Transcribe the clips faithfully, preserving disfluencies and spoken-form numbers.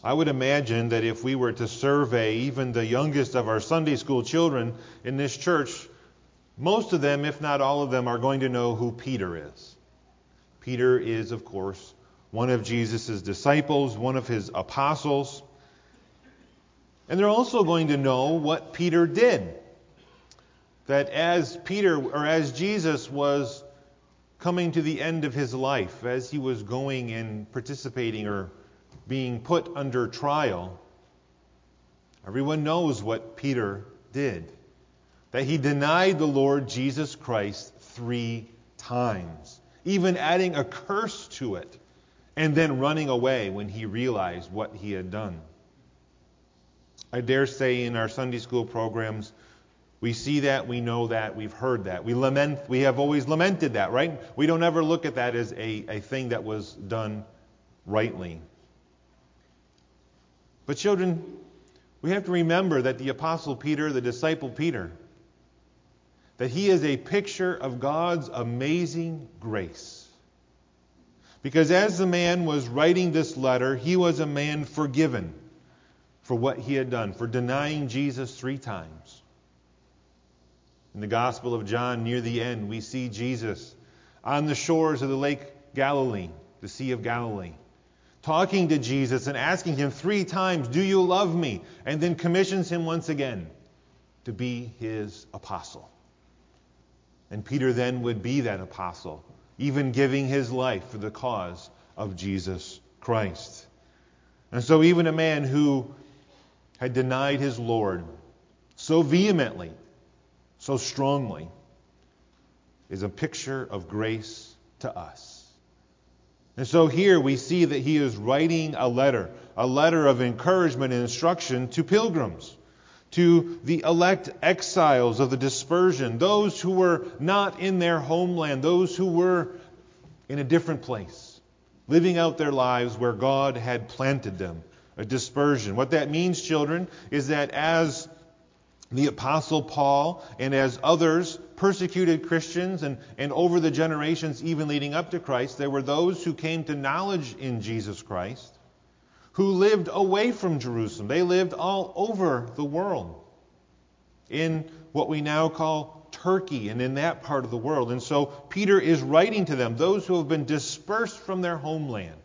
I would imagine that if we were to survey even the youngest of our Sunday school children in this church, most of them, if not all of them, are going to know who Peter is. Peter is, of course, one of Jesus' disciples, one of his apostles. And they're also going to know what Peter did. That as Peter, or as Jesus was coming to the end of his life, as he was going and participating or being put under trial, everyone knows what Peter did. That he denied the Lord Jesus Christ three times, even adding a curse to it, and then running away when he realized what he had done. I dare say in our Sunday school programs, we see that, we know that, we've heard that. We lament, we have always lamented that, right? We don't ever look at that as a, a thing that was done rightly. But children, we have to remember that the Apostle Peter, the disciple Peter, that he is a picture of God's amazing grace. Because as the man was writing this letter, he was a man forgiven for what he had done, for denying Jesus three times. In the Gospel of John, near the end, we see Jesus on the shores of the Lake Galilee, the Sea of Galilee, talking to Jesus and asking him three times, "Do you love me?" And then commissions him once again to be his apostle. And Peter then would be that apostle, even giving his life for the cause of Jesus Christ. And so even a man who had denied his Lord so vehemently, so strongly, is a picture of grace to us. And so here we see that he is writing a letter, a letter of encouragement and instruction to pilgrims, to the elect exiles of the dispersion, those who were not in their homeland, those who were in a different place, living out their lives where God had planted them, a dispersion. What that means, children, is that as the Apostle Paul and as others persecuted Christians and, and over the generations even leading up to Christ, there were those who came to knowledge in Jesus Christ who lived away from Jerusalem. They lived all over the world in what we now call Turkey and in that part of the world. And so Peter is writing to them, those who have been dispersed from their homeland.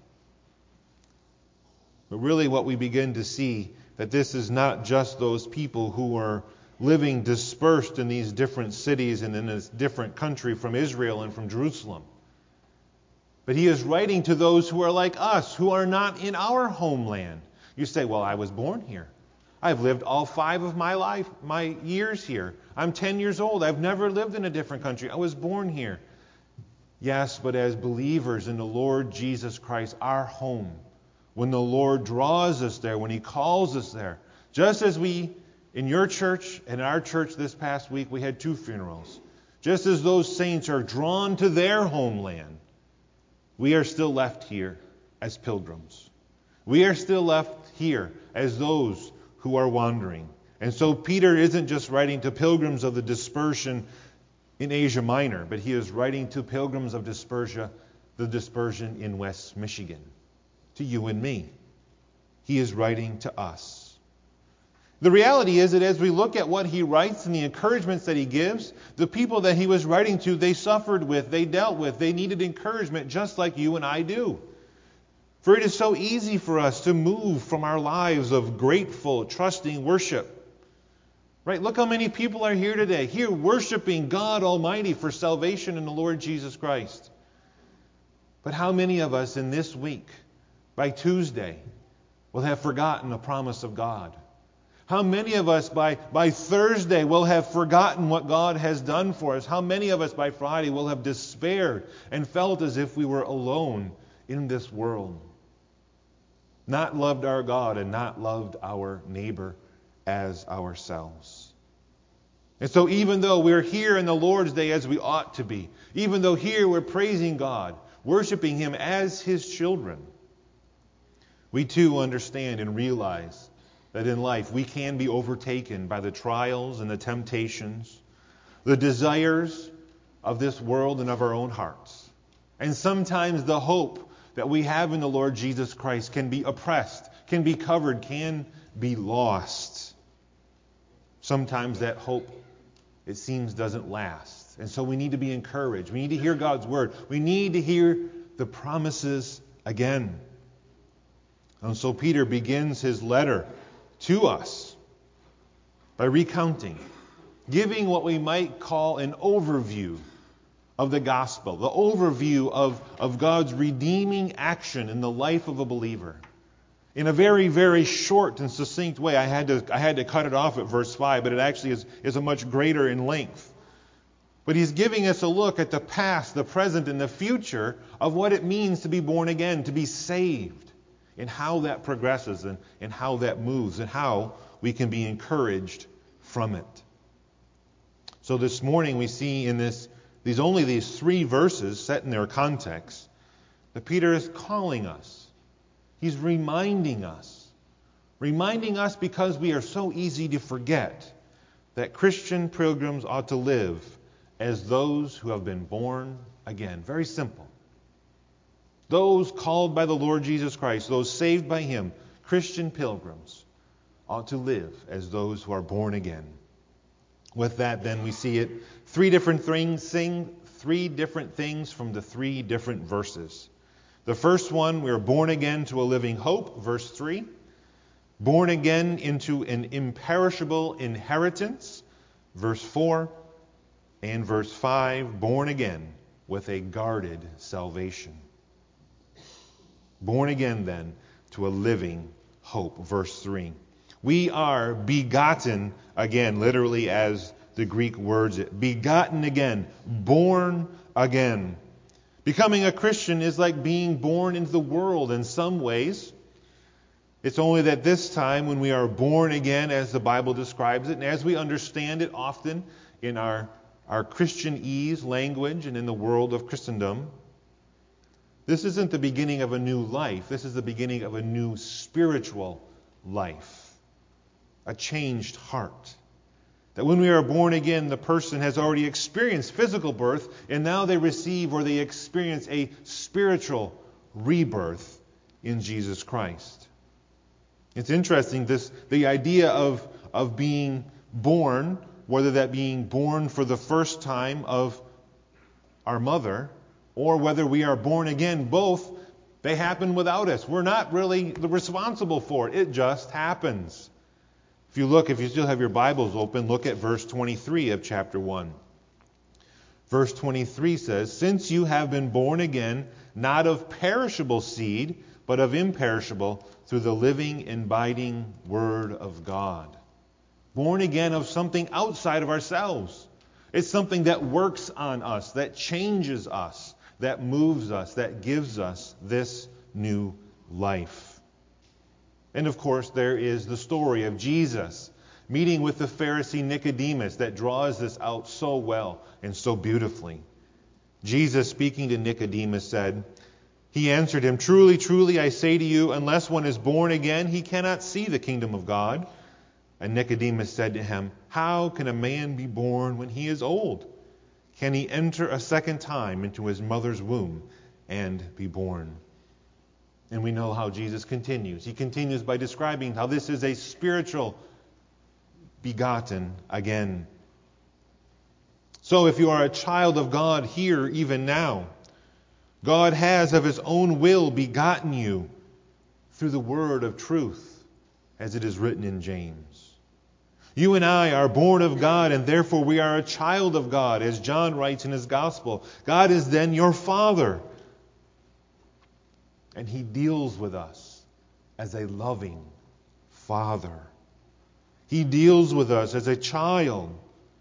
But really what we begin to see, that this is not just those people who are living dispersed in these different cities and in this different country from Israel and from Jerusalem. But he is writing to those who are like us, who are not in our homeland. You say, well, I was born here. I've lived all five of my life, my years here. I'm ten years old. I've never lived in a different country. I was born here. Yes, but as believers in the Lord Jesus Christ, our home, when the Lord draws us there, when he calls us there, just as we, in your church and our church this past week, we had two funerals. Just as those saints are drawn to their homeland, we are still left here as pilgrims. We are still left here as those who are wandering. And so Peter isn't just writing to pilgrims of the dispersion in Asia Minor, but he is writing to pilgrims of dispersion, the dispersion in West Michigan, to you and me. He is writing to us. The reality is that as we look at what he writes and the encouragements that he gives, the people that he was writing to, they suffered with, they dealt with, they needed encouragement just like you and I do. For it is so easy for us to move from our lives of grateful, trusting worship. Right? Look how many people are here today, here worshiping God Almighty for salvation in the Lord Jesus Christ. But how many of us in this week, by Tuesday, will have forgotten the promise of God? How many of us by, by Thursday will have forgotten what God has done for us? How many of us by Friday will have despaired and felt as if we were alone in this world? Not loved our God and not loved our neighbor as ourselves. And so even though we're here in the Lord's Day as we ought to be, even though here we're praising God, worshiping Him as His children, we too understand and realize that in life we can be overtaken by the trials and the temptations, the desires of this world and of our own hearts. And sometimes the hope that we have in the Lord Jesus Christ can be oppressed, can be covered, can be lost. Sometimes that hope, it seems, doesn't last. And so we need to be encouraged. We need to hear God's word. We need to hear the promises again. And so Peter begins his letter to us by recounting, giving what we might call an overview of the gospel, the overview of, of God's redeeming action in the life of a believer. In a very, very short and succinct way. I had to I had to cut it off at verse five, but it actually is, is a much greater in length. But he's giving us a look at the past, the present, and the future of what it means to be born again, to be saved, and how that progresses, and, and how that moves, and how we can be encouraged from it. So this morning we see in this these only these three verses set in their context that Peter is calling us. He's reminding us. Reminding us because we are so easy to forget that Christian pilgrims ought to live as those who have been born again. Very simple. Those called by the Lord Jesus Christ, those saved by Him, Christian pilgrims, ought to live as those who are born again. With that, then, we see it three different things, sing three different things from the three different verses. The first one, we are born again to a living hope, verse three. Born again into an imperishable inheritance, verse four. And verse five, born again with a guarded salvation. Born again, then, to a living hope, verse three. We are begotten again, literally as the Greek words it. Begotten again, born again. Becoming a Christian is like being born into the world in some ways. It's only that this time when we are born again, as the Bible describes it, and as we understand it often in our, our Christianese language and in the world of Christendom, this isn't the beginning of a new life. This is the beginning of a new spiritual life. A changed heart. That when we are born again, the person has already experienced physical birth, and now they receive or they experience a spiritual rebirth in Jesus Christ. It's interesting, this the idea of, of being born, whether that being born for the first time of our mother, or whether we are born again, both, they happen without us. We're not really responsible for it. It just happens. If you look, if you still have your Bibles open, look at verse twenty-three of chapter one. Verse twenty-three says, "Since you have been born again, not of perishable seed, but of imperishable, through the living and abiding Word of God." Born again of something outside of ourselves. It's something that works on us, that changes us, that moves us, that gives us this new life. And of course, there is the story of Jesus meeting with the Pharisee Nicodemus that draws this out so well and so beautifully. Jesus, speaking to Nicodemus, said, He answered him, "Truly, truly, I say to you, unless one is born again, he cannot see the kingdom of God." And Nicodemus said to him, "How can a man be born when he is old? Can he enter a second time into his mother's womb and be born?" And we know how Jesus continues. He continues by describing how this is a spiritual begotten again. So if you are a child of God here, even now, God has of His own will begotten you through the word of truth, as it is written in James. You and I are born of God, and therefore we are a child of God, as John writes in his gospel. God is then your Father. And He deals with us as a loving Father. He deals with us as a child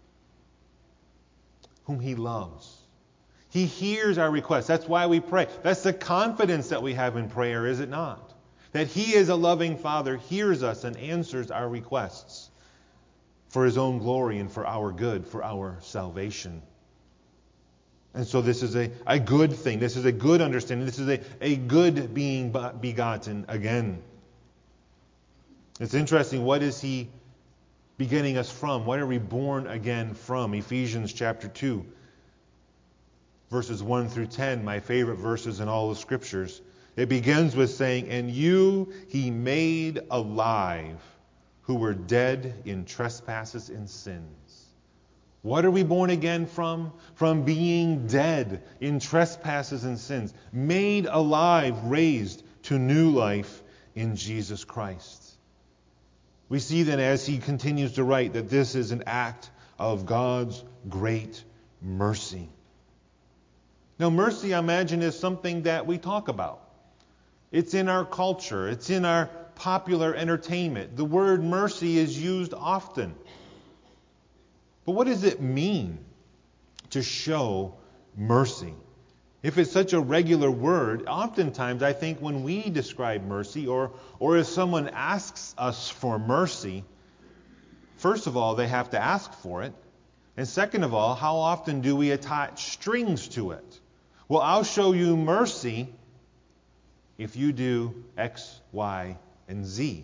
whom He loves. He hears our requests. That's why we pray. That's the confidence that we have in prayer, is it not? That He is a loving Father, hears us and answers our requests for His own glory and for our good, for our salvation. And so this is a, a good thing. This is a good understanding. This is a, a good being begotten again. It's interesting. What is He beginning us from? What are we born again from? Ephesians chapter two, verses one through ten, my favorite verses in all the Scriptures. It begins with saying, and you he made alive who were dead in trespasses and sins. What are we born again from? From being dead in trespasses and sins. Made alive, raised to new life in Jesus Christ. We see then as he continues to write that this is an act of God's great mercy. Now mercy, I imagine, is something that we talk about. It's in our culture. It's in our popular entertainment. The word mercy is used often. But what does it mean to show mercy? If it's such a regular word, oftentimes I think when we describe mercy, or, or if someone asks us for mercy, first of all, they have to ask for it. And second of all, how often do we attach strings to it? Well, I'll show you mercy if you do X, Y, and Z.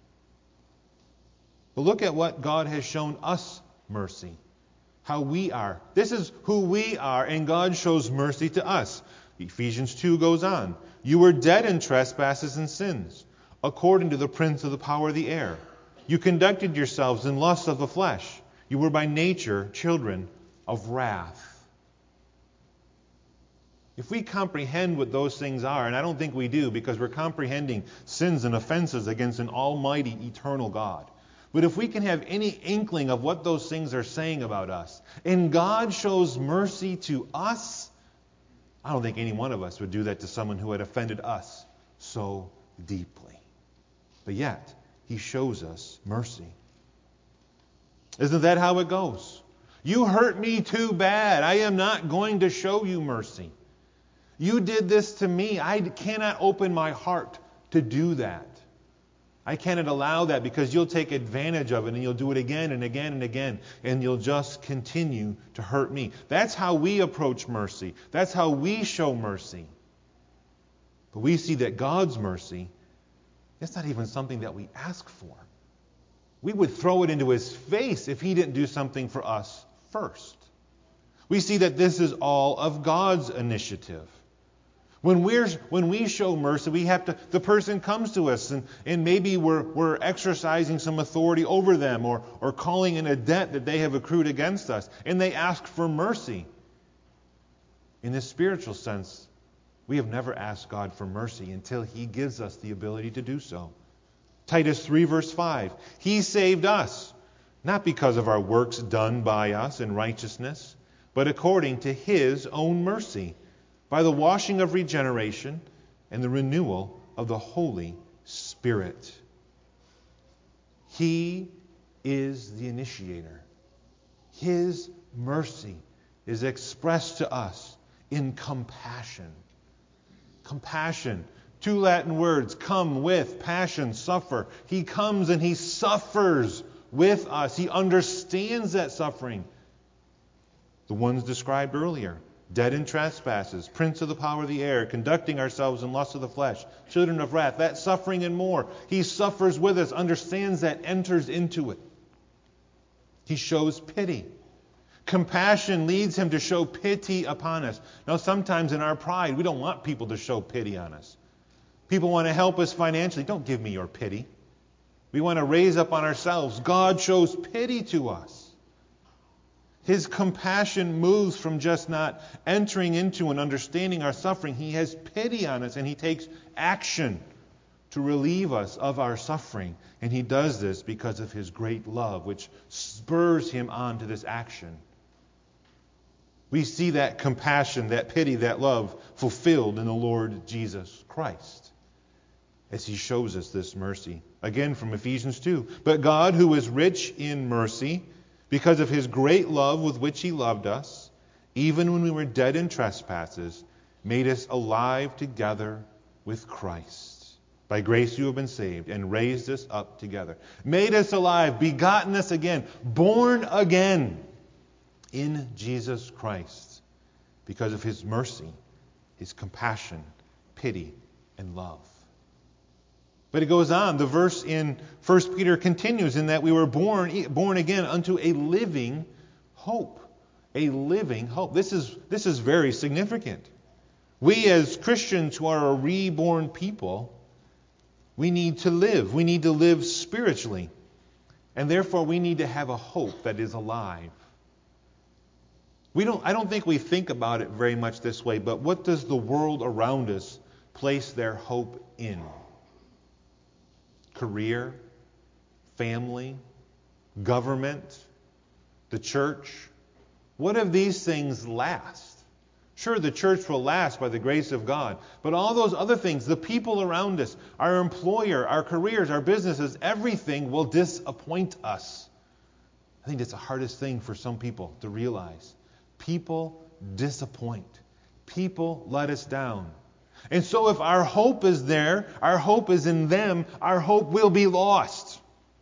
But look at what God has shown us mercy. How we are. This is who we are, and God shows mercy to us. Ephesians two goes on. You were dead in trespasses and sins, according to the prince of the power of the air. You conducted yourselves in lusts of the flesh. You were by nature children of wrath. If we comprehend what those things are, and I don't think we do because we're comprehending sins and offenses against an almighty, eternal God. But if we can have any inkling of what those things are saying about us, and God shows mercy to us, I don't think any one of us would do that to someone who had offended us so deeply. But yet, He shows us mercy. Isn't that how it goes? You hurt me too bad. I am not going to show you mercy. You did this to me. I cannot open my heart to do that. I cannot allow that because you'll take advantage of it and you'll do it again and again and again and you'll just continue to hurt me. That's how we approach mercy. That's how we show mercy. But we see that God's mercy, it's not even something that we ask for. We would throw it into His face if He didn't do something for us first. We see that this is all of God's initiative. When we're when we show mercy, we have to. The person comes to us, and, and maybe we're we're exercising some authority over them, or or calling in a debt that they have accrued against us, and they ask for mercy. In this spiritual sense, we have never asked God for mercy until He gives us the ability to do so. Titus three verse five. He saved us, not because of our works done by us in righteousness, but according to His own mercy, by the washing of regeneration and the renewal of the Holy Spirit. He is the initiator. His mercy is expressed to us in compassion. Compassion. Two Latin words, come with, passion, suffer. He comes and He suffers with us. He understands that suffering. The ones described earlier. Dead in trespasses, prince of the power of the air, conducting ourselves in lust of the flesh, children of wrath, that suffering and more. He suffers with us, understands that, enters into it. He shows pity. Compassion leads Him to show pity upon us. Now, sometimes in our pride, we don't want people to show pity on us. People want to help us financially. Don't give me your pity. We want to raise up on ourselves. God shows pity to us. His compassion moves from just not entering into and understanding our suffering. He has pity on us, and He takes action to relieve us of our suffering. And He does this because of His great love, which spurs Him on to this action. We see that compassion, that pity, that love fulfilled in the Lord Jesus Christ as He shows us this mercy. Again from Ephesians two. But God, who is rich in mercy, because of His great love with which He loved us, even when we were dead in trespasses, made us alive together with Christ. By grace you have been saved, and raised us up together. Made us alive, begotten us again, born again in Jesus Christ, because of His mercy, His compassion, pity, and love. But it goes on. The verse in First Peter continues in that we were born born again unto a living hope. A living hope. This is, this is very significant. We as Christians who are a reborn people, we need to live. We need to live spiritually. And therefore we need to have a hope that is alive. We don't, I don't think we think about it very much this way, but what does the world around us place their hope in? Career, family, government, the church. What if these things last? Sure, the church will last by the grace of God, but all those other things, the people around us, our employer, our careers, our businesses, everything will disappoint us. I think that's the hardest thing for some people to realize. People disappoint. People let us down. And so if our hope is there, our hope is in them, our hope will be lost.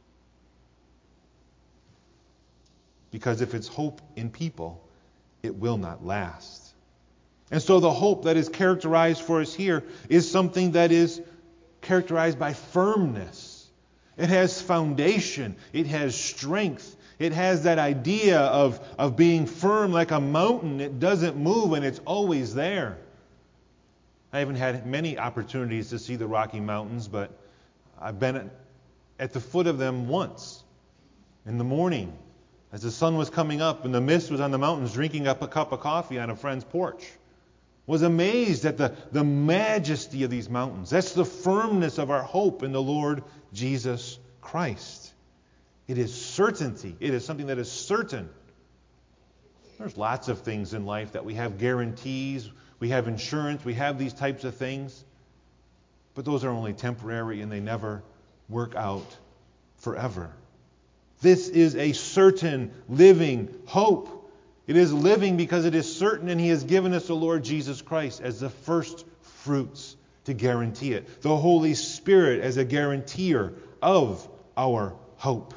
Because if it's hope in people, it will not last. And so the hope that is characterized for us here is something that is characterized by firmness. It has foundation. It has strength. It has that idea of, of being firm like a mountain. It doesn't move and it's always there. I haven't had many opportunities to see the Rocky Mountains, but I've been at the foot of them once in the morning as the sun was coming up and the mist was on the mountains, drinking up a cup of coffee on a friend's porch. Was amazed at the, the majesty of these mountains. That's the firmness of our hope in the Lord Jesus Christ. It is certainty. It is something that is certain. There's lots of things in life that we have guarantees, we have insurance, we have these types of things. But those are only temporary and they never work out forever. This is a certain living hope. It is living because it is certain, and He has given us the Lord Jesus Christ as the first fruits to guarantee it. The Holy Spirit as a guarantor of our hope.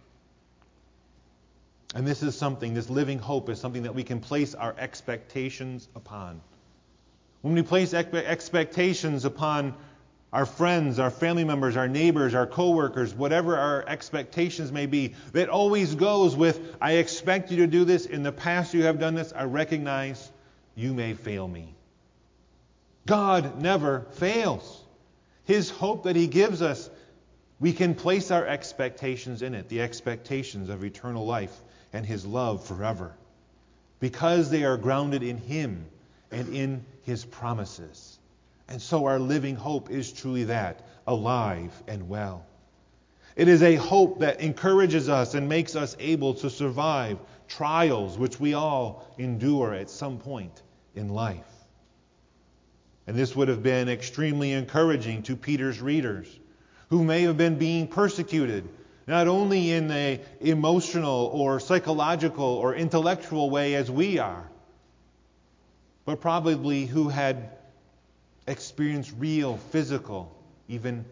And this is something, this living hope is something that we can place our expectations upon. When we place expectations upon our friends, our family members, our neighbors, our co-workers, whatever our expectations may be, that always goes with, I expect you to do this. In the past you have done this. I recognize you may fail me. God never fails. His hope that He gives us, we can place our expectations in it. The expectations of eternal life and His love forever. Because they are grounded in Him and in His promises. And so our living hope is truly that, alive and well. It is a hope that encourages us and makes us able to survive trials which we all endure at some point in life. And this would have been extremely encouraging to Peter's readers, who may have been being persecuted, not only in an emotional or psychological or intellectual way as we are, but probably who had experienced real, physical, even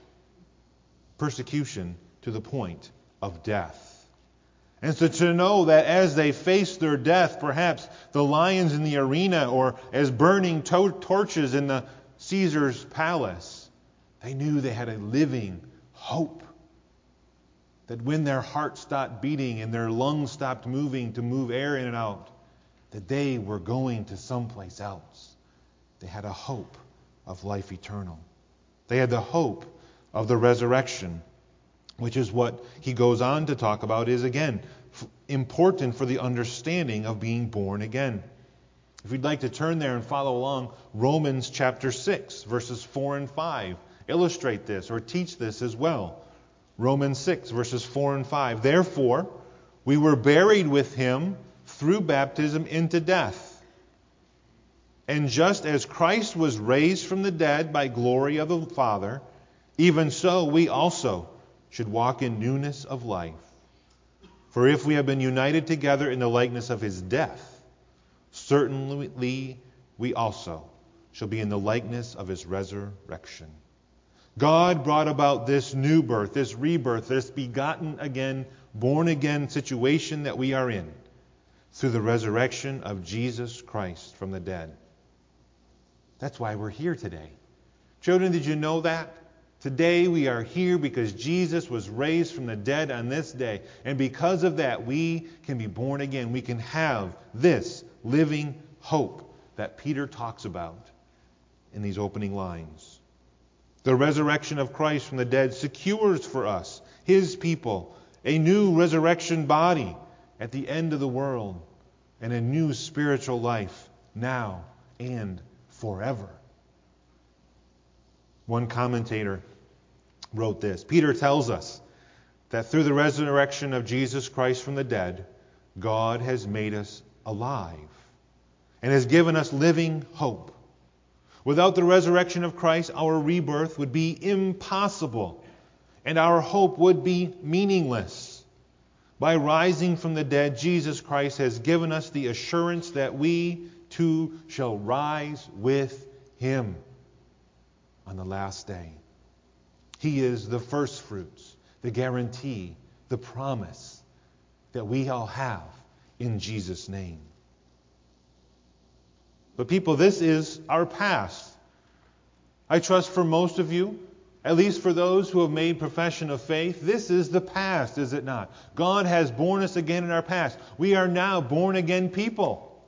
persecution to the point of death. And so to know that as they faced their death, perhaps the lions in the arena or as burning to- torches in the Caesar's palace, they knew they had a living hope. That when their heart stopped beating and their lungs stopped moving to move air in and out, that they were going to someplace else. They had a hope of life eternal. They had the hope of the resurrection, which is what he goes on to talk about is, again, f- important for the understanding of being born again. If you'd like to turn there and follow along, Romans chapter six, verses four and five illustrate this or teach this as well. Romans six, verses four and five. Therefore, we were buried with Him through baptism into death. And just as Christ was raised from the dead by glory of the Father, even so we also should walk in newness of life. For if we have been united together in the likeness of His death, certainly we also shall be in the likeness of His resurrection. God brought about this new birth, this rebirth, this begotten again, born again situation that we are in through the resurrection of Jesus Christ from the dead. That's why we're here today. Children, did you know that? Today we are here because Jesus was raised from the dead on this day. And because of that, we can be born again. We can have this living hope that Peter talks about. in these opening lines. The resurrection of Christ from the dead secures for us, His people, a new resurrection body at the end of the world and a new spiritual life now and forever. One commentator wrote this: Peter tells us that through the resurrection of Jesus Christ from the dead, God has made us alive and has given us living hope. Without the resurrection of Christ, our rebirth would be impossible and our hope would be meaningless. By rising from the dead, Jesus Christ has given us the assurance that we too shall rise with Him on the last day. He is the first fruits, the guarantee, the promise that we all have in Jesus' name. But people, this is our past. I trust for most of you, at least for those who have made profession of faith, this is the past, is it not? God has born us again in our past. We are now born again people.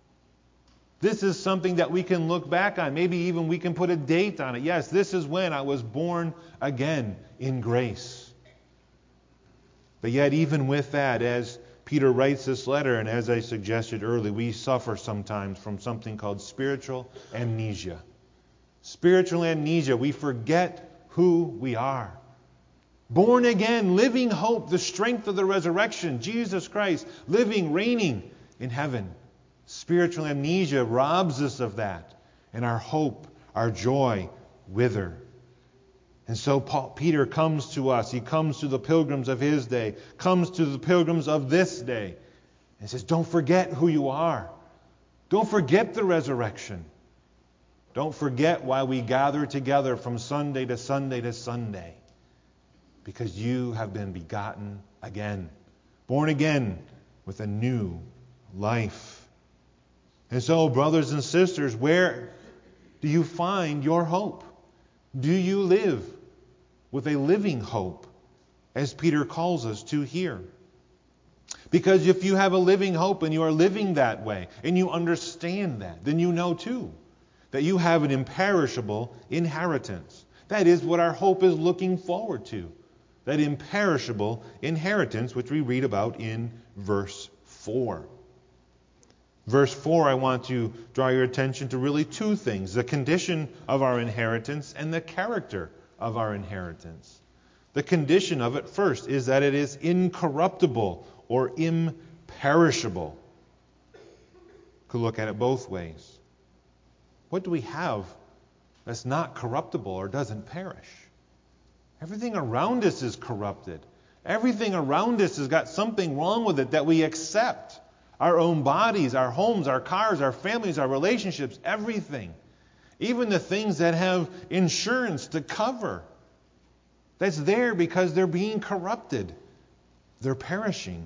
This is something that we can look back on. Maybe even we can put a date on it. Yes, this is when I was born again in grace. But yet, even with that, as Peter writes this letter, and as I suggested earlier, we suffer sometimes from something called spiritual amnesia. Spiritual amnesia. We forget who we are. Born again, living hope, the strength of the resurrection, Jesus Christ, living, reigning in heaven. Spiritual amnesia robs us of that, and our hope, our joy wither. And so Paul, Peter comes to us. He comes to the pilgrims of his day, comes to the pilgrims of this day, and says, don't forget who you are. Don't forget the resurrection. Don't forget why we gather together from Sunday to Sunday to Sunday. Because you have been begotten again, born again with a new life. And so, brothers and sisters, where do you find your hope? Do you live with a living hope, as Peter calls us to here? Because if you have a living hope and you are living that way, and you understand that, then you know too that you have an imperishable inheritance. That is what our hope is looking forward to. That imperishable inheritance, which we read about in verse four. Verse four, I want to draw your attention to really two things: the condition of our inheritance and the character of our inheritance. The condition of it, first, is that it is incorruptible or imperishable. Could look at it both ways. What do we have that's not corruptible or doesn't perish? Everything around us is corrupted. Everything around us has got something wrong with it that we accept. Our own bodies, our homes, our cars, our families, our relationships, everything. Even the things that have insurance to cover. That's there because they're being corrupted. They're perishing.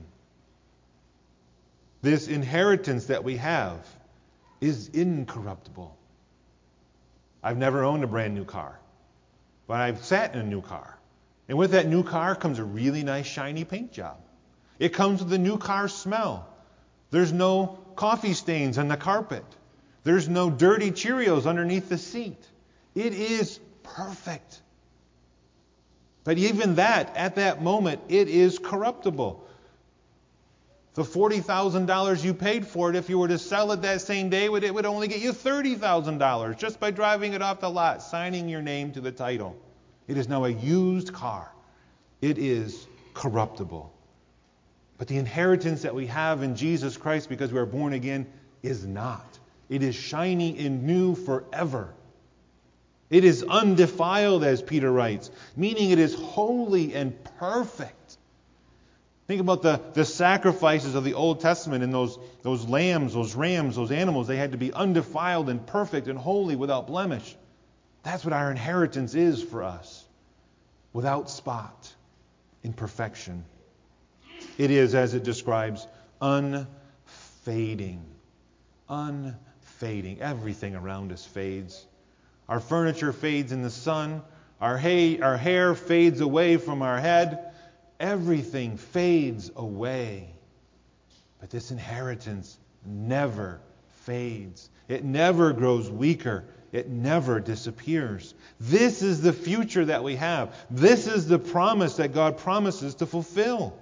This inheritance that we have is incorruptible. I've never owned a brand new car, but I've sat in a new car. And with that new car comes a really nice shiny paint job. It comes with a new car smell. There's no coffee stains on the carpet. There's no dirty Cheerios underneath the seat. It is perfect. But even that, at that moment, it is corruptible. The forty thousand dollars you paid for it, if you were to sell it that same day, it would only get you thirty thousand dollars just by driving it off the lot, signing your name to the title. It is now a used car. It is corruptible. But the inheritance that we have in Jesus Christ because we are born again is not. It is shiny and new forever. It is undefiled, as Peter writes, meaning it is holy and perfect. Think about the, the sacrifices of the Old Testament and those, those lambs, those rams, those animals. They had to be undefiled and perfect and holy without blemish. That's what our inheritance is for us. Without spot, in perfection. It is, as it describes, unfading. Unfading. Everything around us fades. Our furniture fades in the sun. Our, hay, our hair fades away from our head. Everything fades away. But this inheritance never fades. It never grows weaker. It never disappears. This is the future that we have. This is the promise that God promises to fulfill.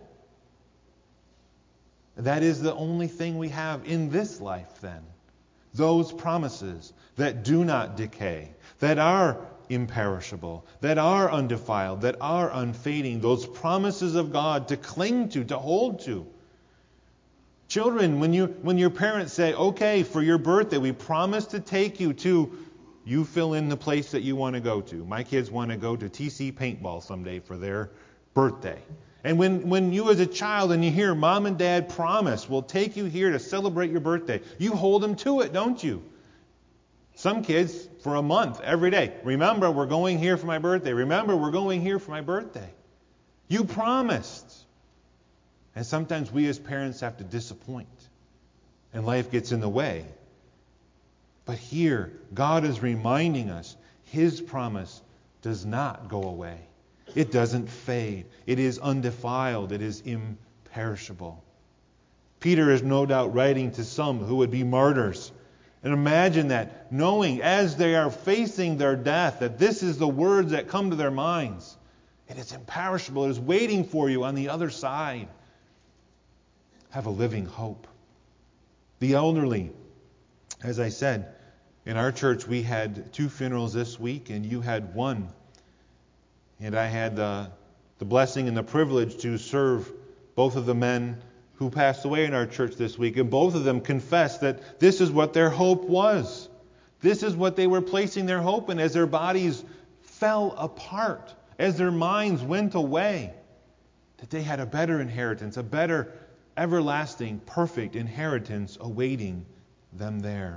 That is the only thing we have in this life then. Those promises that do not decay, that are imperishable, that are undefiled, that are unfading. Those promises of God to cling to, to hold to. Children, when you when your parents say, okay, for your birthday, we promise to take you to, you fill in the place that you want to go to. My kids want to go to T C Paintball someday for their birthday. And when, when you as a child and you hear mom and dad promise, we'll take you here to celebrate your birthday, you hold them to it, don't you? Some kids, for a month, every day, remember, we're going here for my birthday. Remember, we're going here for my birthday. You promised. And sometimes we as parents have to disappoint. And life gets in the way. But here, God is reminding us, His promise does not go away. It doesn't fade. It is undefiled. It is imperishable. Peter is no doubt writing to some who would be martyrs. And imagine that, knowing as they are facing their death, that this is the words that come to their minds. It is imperishable. It is waiting for you on the other side. Have a living hope. The elderly, as I said, in our church we had two funerals this week, and you had one. And I had the, the blessing and the privilege to serve both of the men who passed away in our church this week. And both of them confessed that this is what their hope was. This is what they were placing their hope in as their bodies fell apart, as their minds went away. That they had a better inheritance, a better, everlasting, perfect inheritance awaiting them there.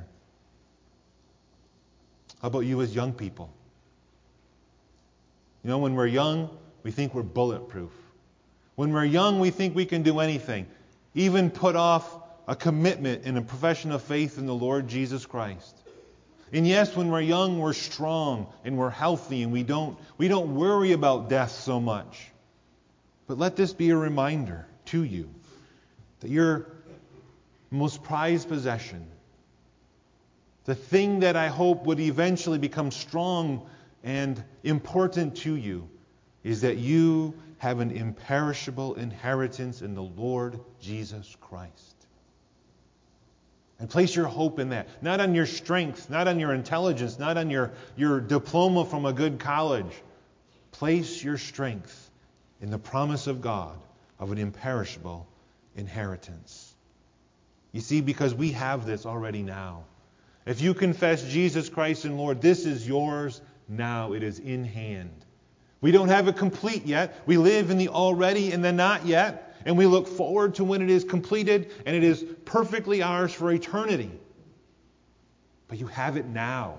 How about you as young people? You know, when we're young, we think we're bulletproof. When we're young, we think we can do anything. Even put off a commitment in a profession of faith in the Lord Jesus Christ. And yes, when we're young, we're strong and we're healthy and we don't, we don't worry about death so much. But let this be a reminder to you that your most prized possession, the thing that I hope would eventually become strong and important to you, is that you have an imperishable inheritance in the Lord Jesus Christ. And place your hope in that. Not on your strength, not on your intelligence, not on your, your diploma from a good college. Place your strength in the promise of God of an imperishable inheritance. You see, because we have this already now. If you confess Jesus Christ and Lord, this is yours now. It is in hand. We don't have it complete yet. We live in the already and the not yet. And we look forward to when it is completed and it is perfectly ours for eternity. But you have it now.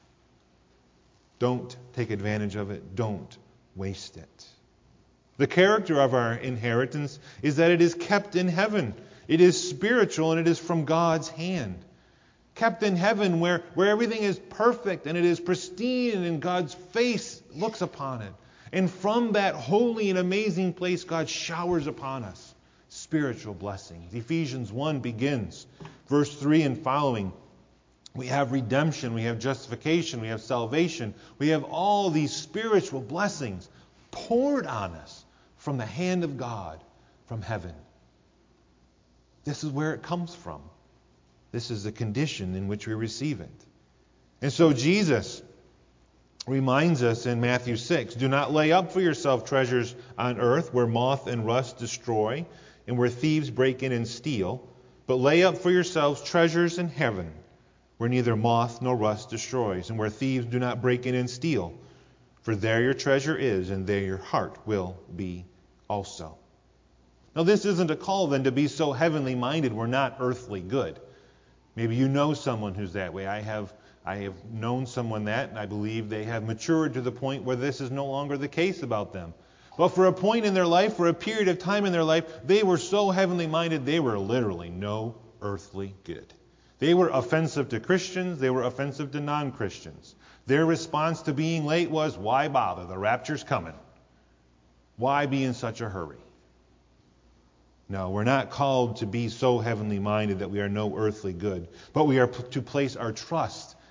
Don't take advantage of it. Don't waste it. The character of our inheritance is that it is kept in heaven. It is spiritual and it is from God's hand. Kept in heaven where, where everything is perfect and it is pristine and God's face looks upon it. And from that holy and amazing place, God showers upon us spiritual blessings. Ephesians one begins, verse three and following. We have redemption, we have justification, we have salvation. We have all these spiritual blessings poured on us from the hand of God, from heaven. This is where it comes from. This is the condition in which we receive it. And so Jesus reminds us in Matthew six, do not lay up for yourself treasures on earth where moth and rust destroy and where thieves break in and steal, but lay up for yourselves treasures in heaven where neither moth nor rust destroys and where thieves do not break in and steal. For there your treasure is and there your heart will be also. Now this isn't a call then to be so heavenly minded we're not earthly good. Maybe you know someone who's that way. I have I have known someone that, and I believe they have matured to the point where this is no longer the case about them. But for a point in their life, for a period of time in their life, they were so heavenly minded, they were literally no earthly good. They were offensive to Christians. They were offensive to non-Christians. Their response to being late was, why bother? The rapture's coming. Why be in such a hurry? No, we're not called to be so heavenly minded that we are no earthly good. But we are to place our trust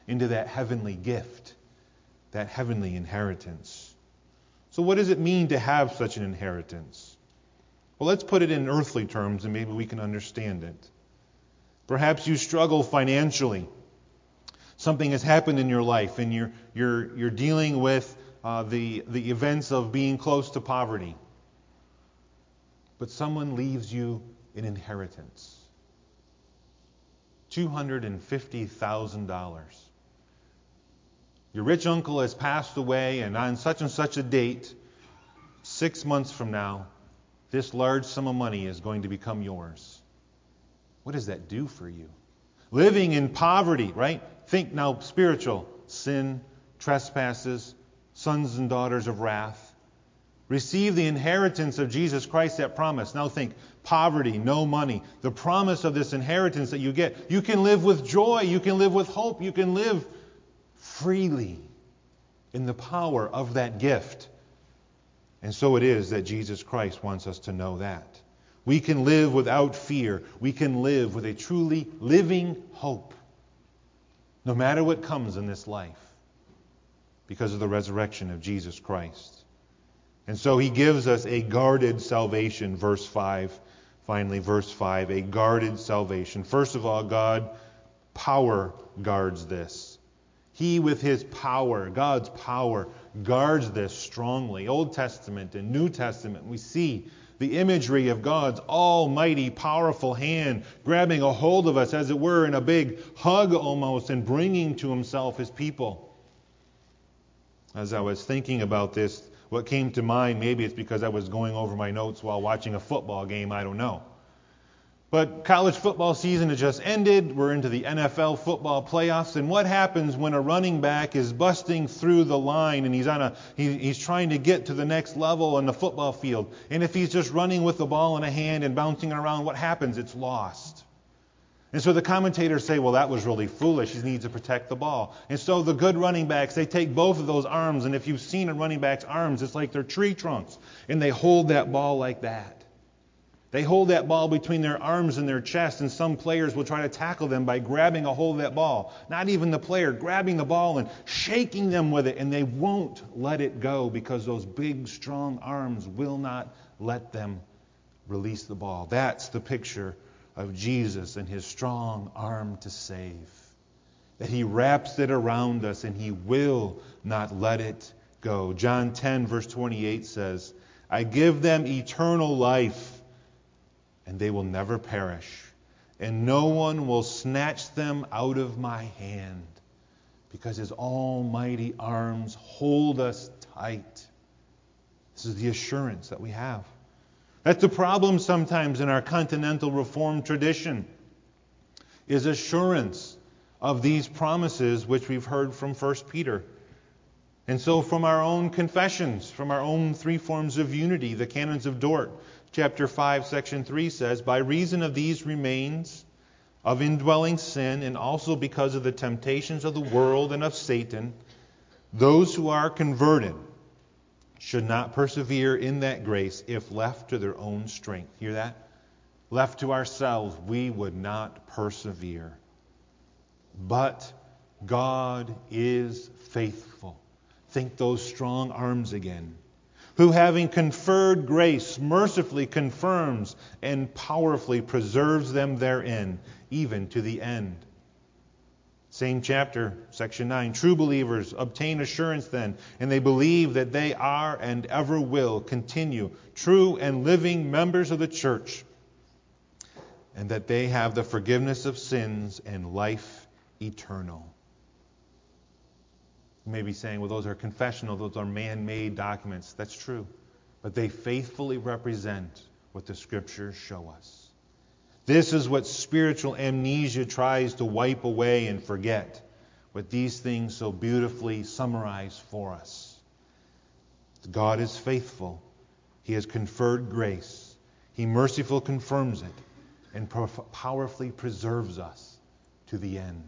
into that heavenly gift, that heavenly inheritance. So what does it mean to have such an inheritance? Well, let's put it in earthly terms and maybe we can understand it. Perhaps you struggle financially. Something has happened in your life and you're, you're, you're dealing with uh, the, the events of being close to poverty. But someone leaves you an inheritance. two hundred fifty thousand dollars. Your rich uncle has passed away, and on such and such a date, six months from now, this large sum of money is going to become yours. What does that do for you? Living in poverty, right? Think now spiritual. Sin, trespasses, sons and daughters of wrath. Receive the inheritance of Jesus Christ, that promise. Now think, poverty, no money. The promise of this inheritance that you get. You can live with joy. You can live with hope. You can live freely in the power of that gift. And so it is that Jesus Christ wants us to know that. We can live without fear. We can live with a truly living hope, no matter what comes in this life, because of the resurrection of Jesus Christ. And so he gives us a guarded salvation, verse five. Finally, verse five, a guarded salvation. First of all, God, power guards this. He with his power, God's power, guards this strongly. Old Testament and New Testament, we see the imagery of God's almighty, powerful hand grabbing a hold of us, as it were, in a big hug almost, and bringing to himself his people. As I was thinking about this, what came to mind, maybe it's because I was going over my notes while watching a football game, I don't know. But college football season has just ended. We're into the N F L football playoffs. And what happens when a running back is busting through the line and he's on a he, he's trying to get to the next level on the football field? And if he's just running with the ball in a hand and bouncing it around, what happens? It's lost. And so the commentators say, well, that was really foolish. He needs to protect the ball. And so the good running backs, they take both of those arms. And if you've seen a running back's arms, it's like they're tree trunks. And they hold that ball like that. They hold that ball between their arms and their chest. And some players will try to tackle them by grabbing a hold of that ball. Not even the player, grabbing the ball and shaking them with it. And they won't let it go because those big, strong arms will not let them release the ball. That's the picture of Jesus and his strong arm to save. That he wraps it around us and he will not let it go. John ten verse twenty-eight says, I give them eternal life and they will never perish, and no one will snatch them out of my hand, because his almighty arms hold us tight. This is the assurance that we have. That's the problem sometimes in our continental Reformed tradition, is assurance of these promises which we've heard from First Peter. And so from our own confessions, from our own three forms of unity, the canons of Dort, chapter five, section three says, by reason of these remains of indwelling sin, and also because of the temptations of the world and of Satan, those who are converted should not persevere in that grace if left to their own strength. Hear that? Left to ourselves, we would not persevere. But God is faithful. Think those strong arms again. Who, having conferred grace, mercifully confirms and powerfully preserves them therein, even to the end. Same chapter, section nine. True believers obtain assurance then, and they believe that they are and ever will continue true and living members of the church, and that they have the forgiveness of sins and life eternal. You may be saying, well, those are confessional, those are man-made documents. That's true. But they faithfully represent what the Scriptures show us. This is what spiritual amnesia tries to wipe away and forget, what these things so beautifully summarize for us. God is faithful. He has conferred grace. He mercifully confirms it and powerfully preserves us to the end.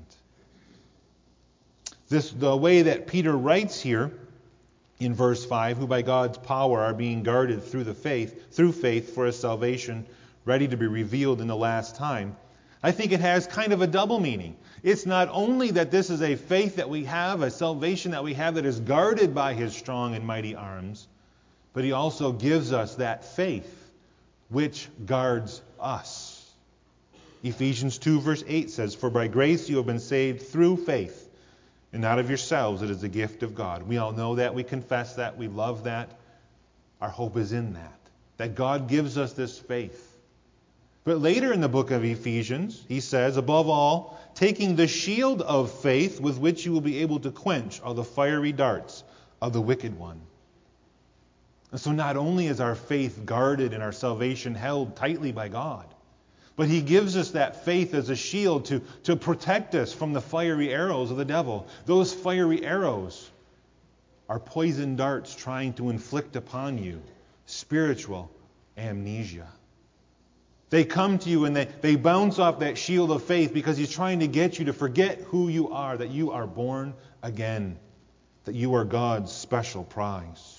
This, the way that Peter writes here in verse five, who by God's power are being guarded through the faith, through faith for a salvation ready to be revealed in the last time. I think it has kind of a double meaning. It's not only that this is a faith that we have, a salvation that we have that is guarded by His strong and mighty arms, but He also gives us that faith which guards us. Ephesians two verse eight says, "For by grace you have been saved through faith, and not of yourselves, it is a gift of God." We all know that, we confess that, we love that. Our hope is in that, that God gives us this faith. But later in the book of Ephesians, he says, above all, taking the shield of faith with which you will be able to quench all the fiery darts of the wicked one. And so not only is our faith guarded and our salvation held tightly by God, but He gives us that faith as a shield to, to protect us from the fiery arrows of the devil. Those fiery arrows are poison darts trying to inflict upon you spiritual amnesia. They come to you and they, they bounce off that shield of faith because He's trying to get you to forget who you are, that you are born again, that you are God's special prize.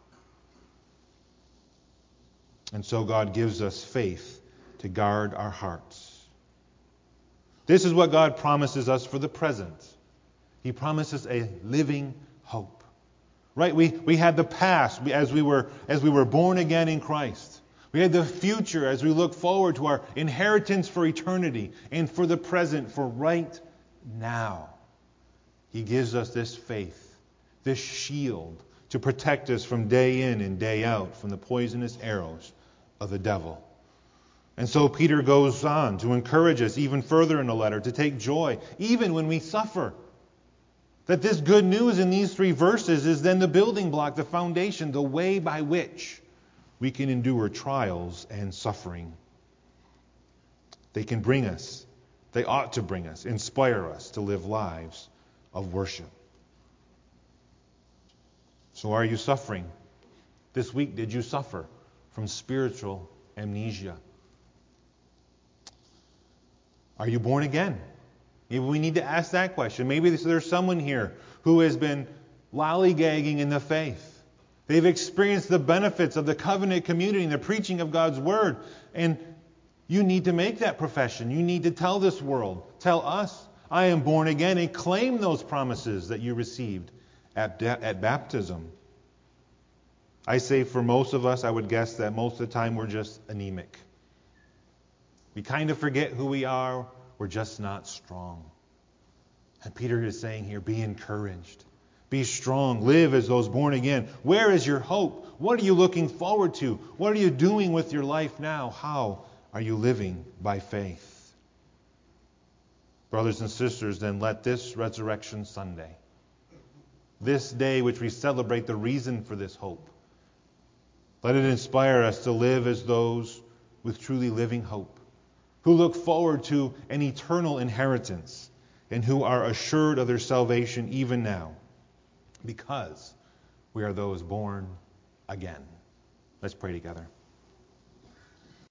And so God gives us faith to guard our hearts. This is what God promises us for the present. He promises a living hope. Right? We, we had the past as we were as we were born again in Christ. We had the future as we look forward to our inheritance for eternity, and for the present, for right now. He gives us this faith, this shield to protect us from day in and day out from the poisonous arrows of the devil. And so Peter goes on to encourage us even further in the letter to take joy even when we suffer. That this good news in these three verses is then the building block, the foundation, the way by which we can endure trials and suffering. They can bring us, they ought to bring us, inspire us to live lives of worship. So are you suffering? This week, did you suffer from spiritual amnesia? Are you born again? Maybe we need to ask that question. Maybe there's someone here who has been lollygagging in the faith. They've experienced the benefits of the covenant community and the preaching of God's Word. And you need to make that profession. You need to tell this world, tell us, I am born again, and claim those promises that you received at, at baptism. I say for most of us, I would guess that most of the time we're just anemic. We kind of forget who we are. We're just not strong. And Peter is saying here, be encouraged. Be strong. Live as those born again. Where is your hope? What are you looking forward to? What are you doing with your life now? How are you living by faith? Brothers and sisters, then let this Resurrection Sunday, this day which we celebrate the reason for this hope, let it inspire us to live as those with truly living hope, who look forward to an eternal inheritance and who are assured of their salvation even now, because we are those born again. Let's pray together.